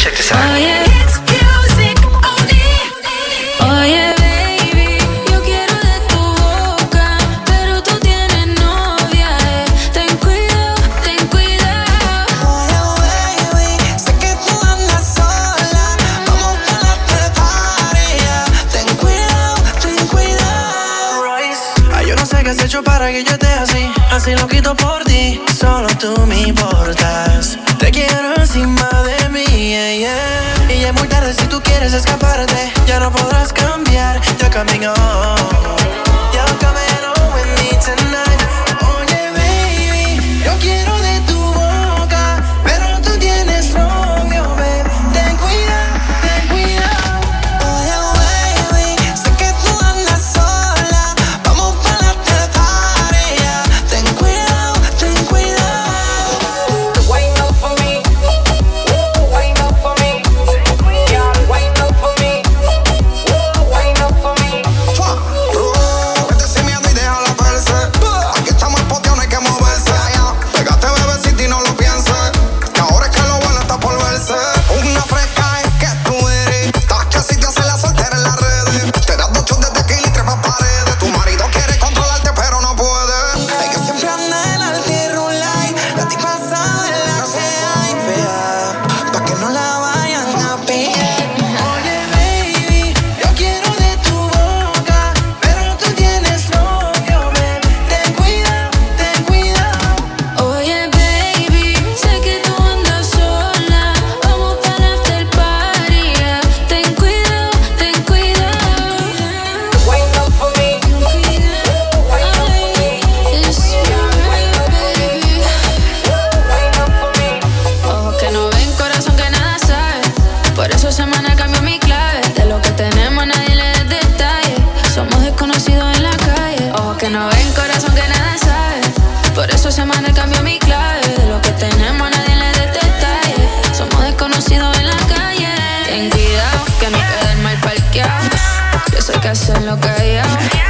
Check this out. Oye, it's music only. Oye, baby, yo quiero de tu boca, pero tú tienes novia, ten cuidado, ten cuidado. Oye, baby, sé que tú andas sola, vamos pa' la party, ten cuidado, ten cuidado. Ay, yo no sé qué has hecho para que yo esté así, así lo quito por ti, solo tú me importas. Te quiero encima de mí, yeah, yeah. Y ya es muy tarde si tú quieres escaparte, ya no podrás cambiar, you're coming home. You're coming home with me tonight. Oye, baby, yo quiero de tu boca, pero tú tienes novio, babe. Ten cuidado, ten cuidado. Oye, baby, sé que tú andas sola, vamos pa' la party, ten cuidado, ten cuidado. Wind up for me, wind up for me, yeah, wind up for me, wind up for me. Vete sin miedo y déjala verse. Aquí estamos en poteo, no hay que moverse. Pégate, bebecita, y no lo pienses, que ahora es que lo bueno está por verse. Una fresca es que tú eres, estás que si te hace la soltera en las redes. Te das 2 shots de tequila y trepas paredes. Tu marido quiere controlarte pero no puede. Hay que siempre anda en altirulay, la tipa sabe la que hay fea, pa' que no la vayan a pillar. Oye, baby, yo quiero de tu boca, pero tú tienes novio, babe. Ten cuidado, ten cuidado. Oye, baby, sé que tú andas sola, vamos para el after party, ten cuidado, ten cuidado. Wind up for me, Ay, it's right, baby. wind up for me. Ojos que no ven, corazón que nada sabe. Por eso semana cambió mi clave. De lo que tenemos nadie le da detalle. Somos desconocidos en la calle. Ojos que no ven, corazón que nada sabe. Por eso semana cambió mi clave. De lo que tenemos nadie le da detalle. Somos desconocidos en la calle. Ten cuidado que no queden mal parqueados. Yo sé que hacerlo callado.